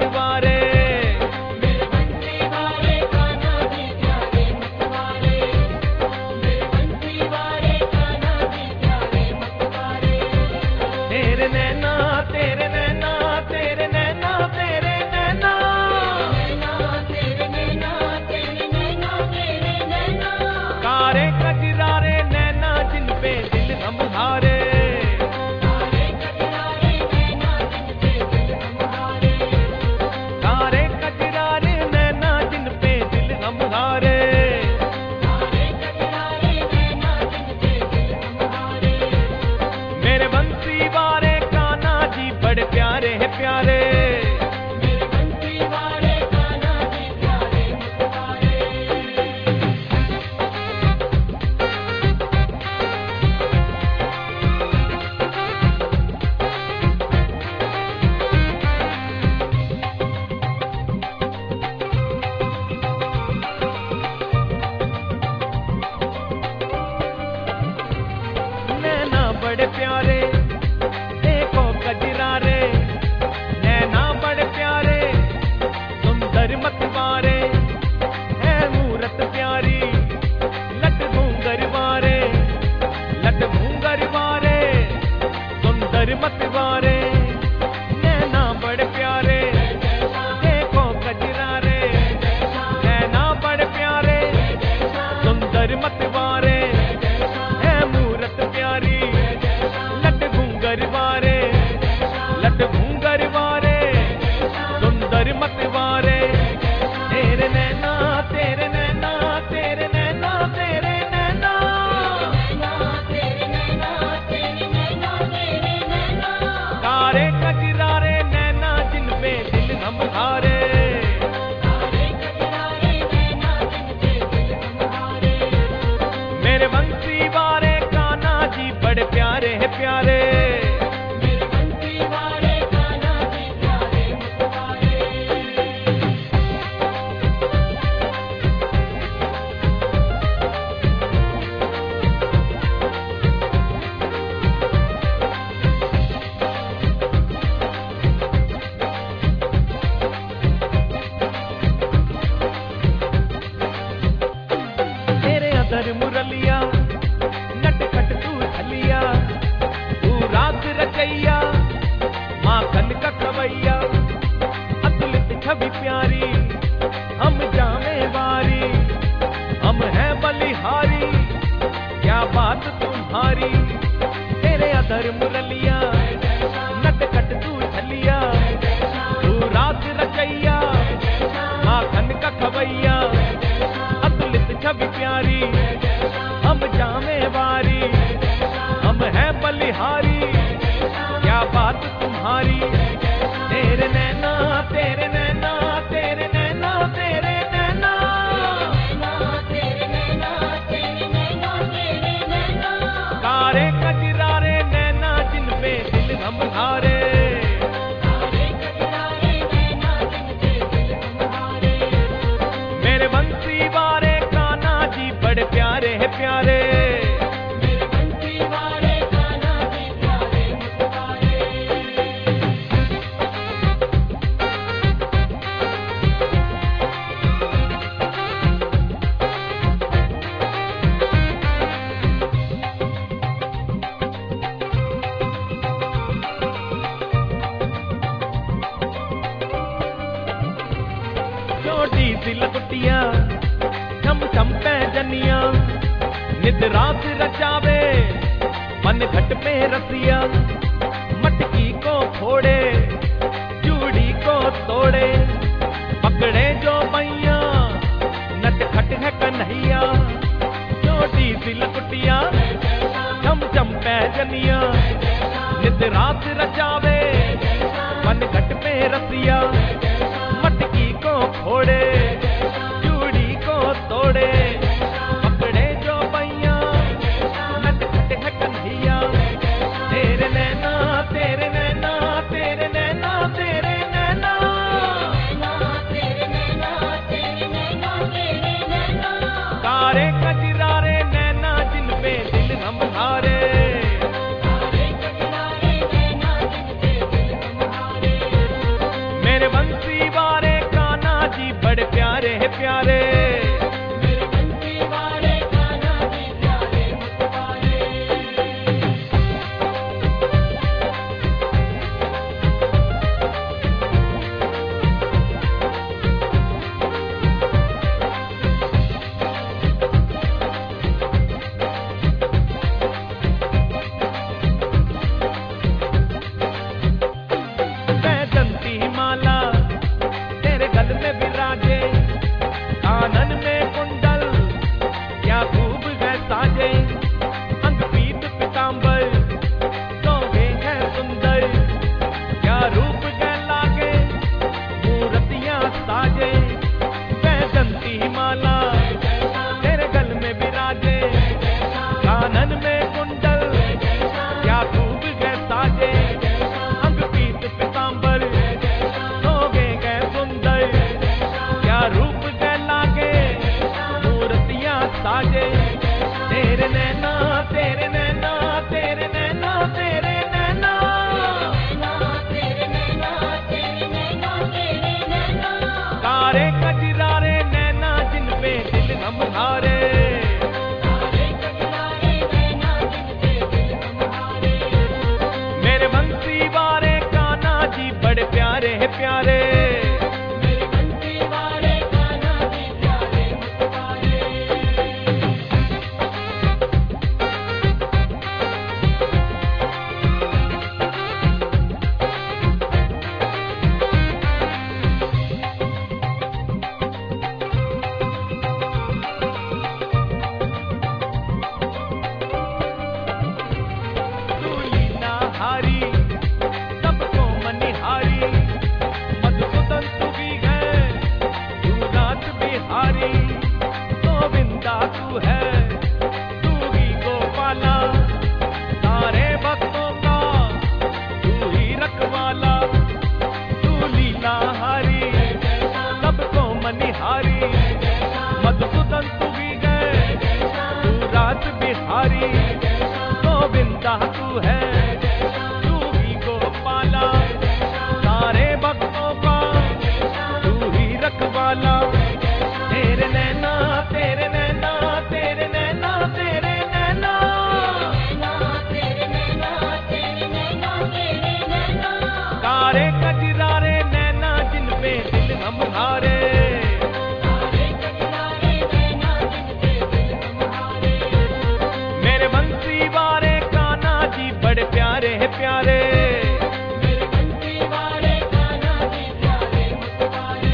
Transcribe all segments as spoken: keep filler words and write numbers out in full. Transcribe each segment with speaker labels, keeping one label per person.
Speaker 1: मतवारे।
Speaker 2: मेरे बंसी वाले कान्हा जी प्यारे मतवारे, मेरे बंसी वाले कान्हा जी प्यारे मतवारे।
Speaker 1: तेरे नैना तेरे नैना तेरे नैना तेरे नैना,
Speaker 2: तेरे नैना तेरे नैना तेरे नैना,
Speaker 1: कारे कजरारे नैना जिन पे दिल हम हारे।
Speaker 2: कारे कजरारे नैना जिन पे दिल हमारे,
Speaker 1: कारे कजरारे नैना जिन पे दिल हम हारे।
Speaker 2: कारे कजरारे नैना जिन पे दिल हमारे।
Speaker 1: मेरे बंसी वाले कान्हा जी बड़े प्यारे है प्यारे।
Speaker 2: मेरे बंसी वाले कान्हा जी प्यारे मतवारे।
Speaker 1: नैना बड़े प्यारे देखो कजरारे, नैना बड़े प्यारे सुंदर मतवारे। है मूरत प्यारी लट घूंगर वारे, लट घूंगर वारे सुंदर मतवारे। नैना बड़े प्यारे देखो कजरारे, नैना बड़े प्यारे सुंदर मतवारे। है मूरत प्यारी लट घूंगर वारे, लट घूंगर वारे सुंदर मतवारे। तेरे नैना तेरे नैना तेरे नैना तेरे नैना,
Speaker 2: तेरे नैना तेरे नैना तेरे नैना,
Speaker 1: कारे कजरारे नैना जिन पे दिल हम हारे।
Speaker 2: कारे कजरारे नैना जिन पे दिल हमारे।
Speaker 1: मेरे बंसी वाले कान्हा जी बड़े प्यारे है प्यारे।
Speaker 2: मेरे बंसी वाले कान्हा जी प्यारे मतवारे।
Speaker 1: तेरे अदर मुरलिया नटखट तू छलिया, तू राग रचैया माखन का खवैया। अतुलित छवि प्यारी हम जामे वारी, हम हैं बलिहारी क्या बात तुम्हारी। तेरे अदर मुरलिया नटखट तू छलिया, तू राग रचैया माखन का खवैया। अतुलित छवि प्यारी हम जामे वारी, हम हैं बलिहारी क्या बात तुम्हारी। तेरे नैना तेरे नैना तेरे नैना तेरे नैना,
Speaker 2: तेरे नैना तेरे नैना तेरे नैना,
Speaker 1: कारे कजरारे नैना जिन पे दिल हम हारे।
Speaker 2: कारे कजरारे नैना जिन पे दिल हमारे।
Speaker 1: मेरे बंसी वाले कान्हा जी बड़े प्यारे है प्यारे।
Speaker 2: मेरे बंसी वाले कान्हा जी प्यारे मतवारे।
Speaker 1: छोटी सी लकुटिया छम छम पैजनिया, नित रात रचावे मन घट पे रसिया। मटकी को फोड़े चूड़ी को तोड़े, पकड़े जो मैया नटखट है कन्हैया। छोटी सी लकुटिया छम छम पैजनिया, नित रात रचावे मन घट पे रसिया। मटकी को फोड़े चूड़ी को तोड़े, पकड़े जो मैया नटखट है कन्हैया। तेरे नैना तेरे नैना तेरे नैना तेरे नैना,
Speaker 2: तेरे नैना तेरे नैना तेरे नैना,
Speaker 1: कारे कजरारे नैना जिन पे दिल हम हारे।
Speaker 2: कारे कजरारे नैना जिन पे दिल हमारे।
Speaker 1: मेरे बंसी प्यारे।
Speaker 2: मेरे बंसी वाले कान्हा जी प्यारे मुस्कुराए।
Speaker 1: वैजंती माला तेरे गल में विराजे, कानन में कुंडल क्या खूब है साजे। अंग पीत पीतांबर शोभे है सुंदर, क्या रूप है लागे मूर्तियां साजे। वैजंती माला तेरे गल में विराजे, कानन में कुंडल क्या खूब है साजे। अंग पीत पीतांबर शोभे है सुंदर, क्या रूप है लागे मूर्तियां साजे। तेरे नैना तेरे नैना तेरे नैना तेरे नैना,
Speaker 2: नैना तेरे नैना तेरे नैना तेरे नैना।
Speaker 1: कारे कजरारे नैना जिन पे दिल हम हारे।
Speaker 2: सारे कजरारे नैना जिनसे दिल हमारे।
Speaker 1: मेरे बंसी वाले कान्हा जी बड़े प्यारे है प्यारे।
Speaker 2: मेरे बंसी वाले कान्हा जी प्यारे मुस्कुराए।
Speaker 1: तू लीला हारी सबको मनिहारी, मधुसूदन तू भी है तू रात बिहारी। गोविंदा तू है तू ही गोपाला, सारे भक्तों का तू ही रखवाला। तू लीला हारी सबको मनिहारी, मधुसूदन तू भी है तू रात बिहारी। गोविंदा तू है तू ही गोपाला, सारे भक्तों का तू ही रखवाला। तेरे नैना तेरे नैना तेरे नैना तेरे नैना,
Speaker 2: नैना तेरे नैना तेरे नैना तेरे नैना।
Speaker 1: कारे कजरारे नैना जिन पे दिल हम हारे।
Speaker 2: सारे कजरारे नैना जिनसे दिल हमारे।
Speaker 1: मेरे बंसी वाले कान्हा जी बड़े प्यारे है प्यारे।
Speaker 2: मेरे बंसी वाले कान्हा जी प्यारे मुस्कुराए।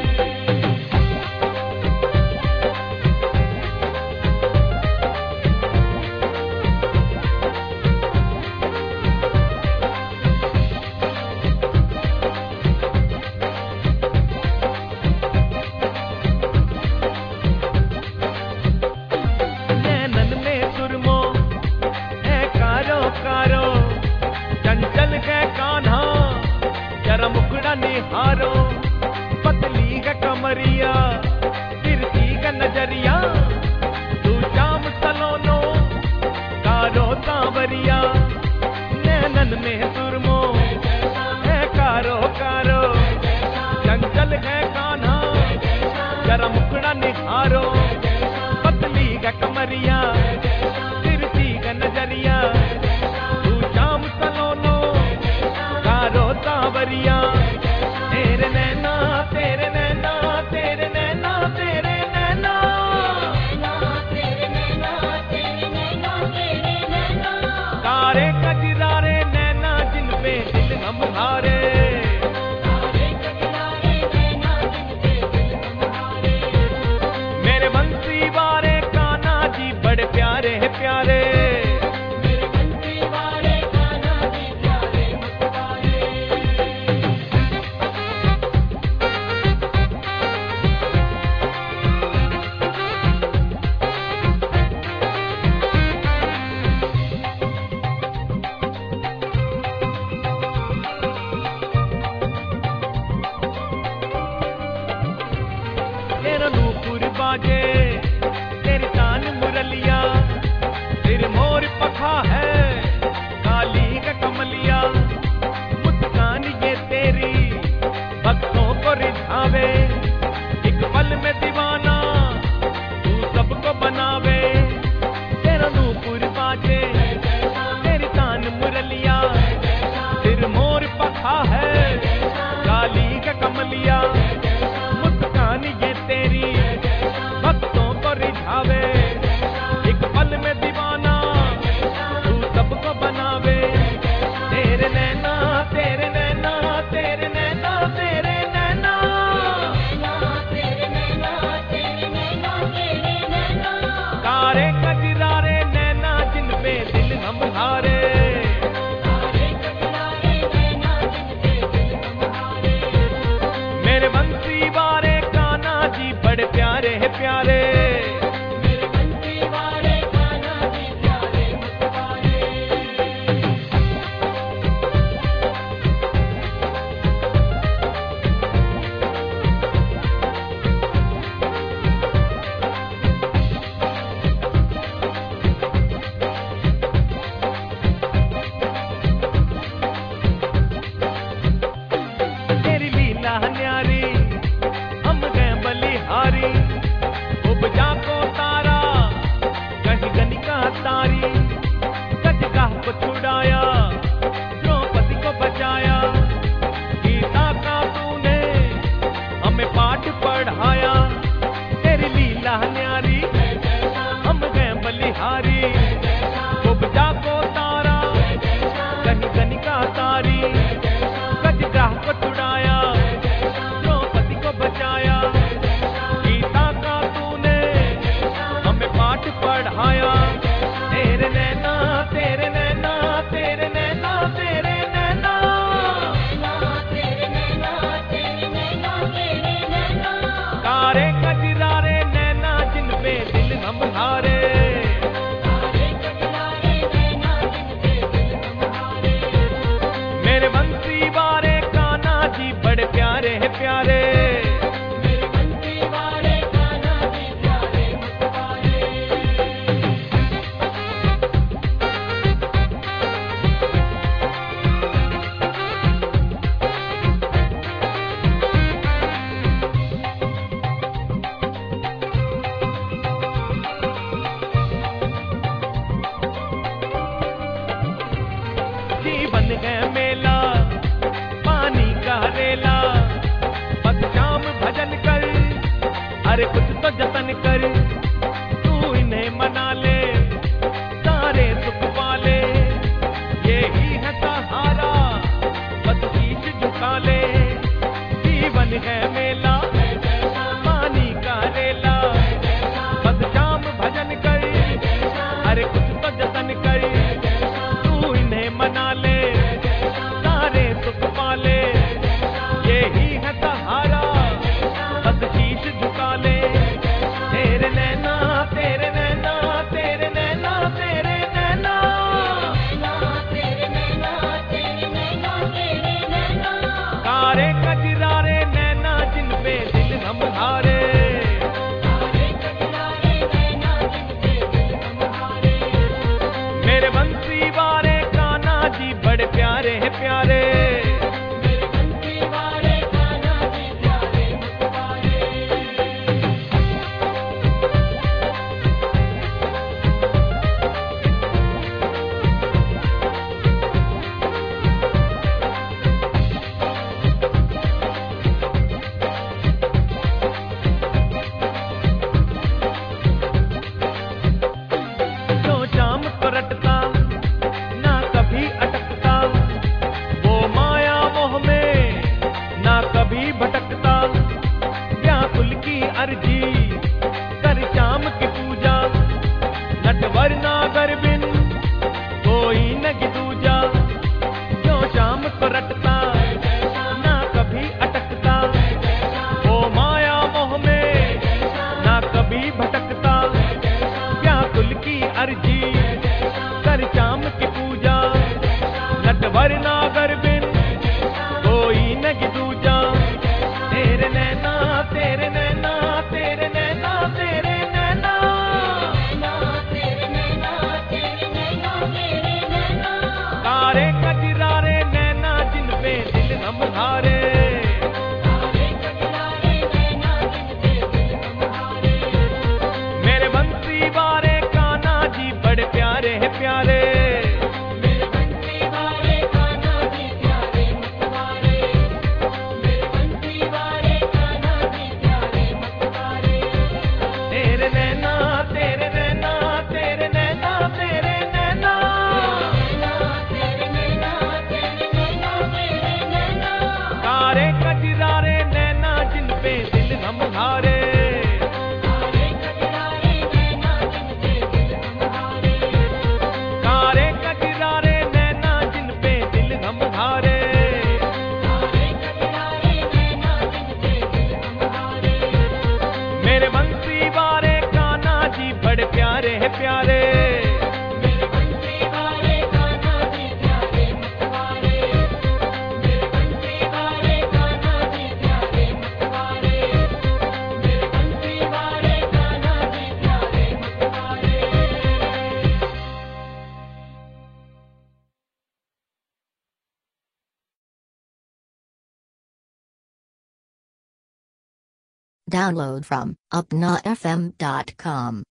Speaker 1: नैनन में सुरमो है कारो कारो, चंचल है कान्हा जरा मुखड़ा निहारो। पतली है कमरिया तिरछी है नजरिया, तू जाम सलोनो कारो सांवरिया। नैनन में सुरमो है कारो कारो, चंचल है कान्हा जरा मुखड़ा निहारो। पतली है कमरिया तिरछी है नजरिया, तू जाम सलोनो कारो सांवरिया। तेरे नैना तेरे नैना तेरे नैना तेरे नैना,
Speaker 2: नैना तेरे नैना तेरे नैना तेरे नैना।
Speaker 1: कारे कजरारे नैना जिन पे दिल हम हारे।
Speaker 2: सारे कजरारे नैना जिनसे दिल हमारे।
Speaker 1: मेरे बंसी वाले कान्हा जी बड़े प्यारे है प्यारे।
Speaker 2: मेरे बंसी वाले कान्हा जी प्यारे मुस्कुराए।
Speaker 1: तेरा नूपुर बाजे तेरी तान मुरलिया, सिर मोर पखा है काली का कमलिया। मुस्कान ये तेरी भक्तों को रिझावे, एक एक पल में दीवाना तू सबको बनावे, तेरा नूपुर बाजे तेरी तान मुरलिया, सिर मोर पखा है काली का कमलिया, मुस्कान ये तेरी भक्तों को रिझावे, एक पल में दीवाना तू सबको बनावे, तेरे नैना तेरे नैना तेरे नैना तेरे नैना,
Speaker 2: तेरे नैना तेरे नैना तेरे नैना,
Speaker 1: कारे कजरारे नैना जिन पे दिल हम हारे,
Speaker 2: तारे कटलारे नैना जिनके दिल तुम्हारे,
Speaker 1: मेरे बंसी वारे कान्हा जी बड़े प्यारे है प्यारे,
Speaker 2: मेरे बंसी वाले कान्हा जी प्यारे मतवारे।
Speaker 1: तेरी लीला न्यारी हम गए बलिहारी, उपजा को तारा कहीं गनिका तारी, कजगाह को छुड़ाया द्रौपदी को बचाया, गीता का तूने हमें पाठ पढ़ाया, तेरी लीला न्यारी हम गए बलिहारी, उपजा को तारा कहीं गनिका तारी, कजगाह को छुड़ाया द्रौपदी को बचाया, गीता का तूने हमें पाठ पढ़ाया, तेरे नैना तेरे नैना तेरे नैना तेरे नैना,
Speaker 2: तेरे नैना तेरे नैना तेरे नैना,
Speaker 1: कारे कजरारे नैना जिन पे दिल हम हारे,
Speaker 2: तारे कटलारे नैना जिनके दिल तुम्हारे,
Speaker 1: मेरे बंसी वारे कान्हा जी बड़े प्यारे है प्यारे,
Speaker 2: मेरे बंसी वाले कान्हा जी प्यारे मतवारे।
Speaker 1: जीवन है मेला पानी का रेला, बस शाम भजन कर अरे कुछ तो जतन कर, तू इन्हें मना ले सारे सुख पाले, यही है सहारा बस शीश झुका ले, जीवन है मेला पानी का रेला, बस शाम भजन कर अरे कुछ तो जतन कर, तू इन्हें मना ले सारे सुख पाले, यही है सहारा बस शीश झुका ले, तेरे नैना तेरे नैना तेरे नैना तेरे नैना,
Speaker 2: तेरे नैना तेरे नैना तेरे नैना,
Speaker 1: कारे कजरारे नैना जिन पे दिल हम हारे,
Speaker 2: तारे कटलारे नैना जिनके दिल तुम्हारे,
Speaker 1: मेरे बंसी वारे कान्हा जी बड़े प्यारे है प्यारे,
Speaker 2: मेरे बंसी वाले कान्हा जी प्यारे मतवारे।
Speaker 1: जो जाम को रटता ना कभी अटकता, वो माया मोह में ना कभी भटकता, व्याकुल की अर्जी कर श्याम की पूजा, नटवर नागर बिन कोई न दूजा, जो श्याम को रटता ना कभी अटकता, वो माया मोह में ना कभी भटकता, व्याकुल की अर्जी कर श्याम की पूजा, नटवर नागर बिन कोई न दूजा, तेरे नैना तेरे नैना तेरे नैना तेरे नैना,
Speaker 2: तेरे नैना तेरे नैना तेरे नैना,
Speaker 1: कारे कजरारे नैना जिन पे दिल हम हारे,
Speaker 2: तारे कटलारे नैना जिनके
Speaker 3: Download from upnafm dot com.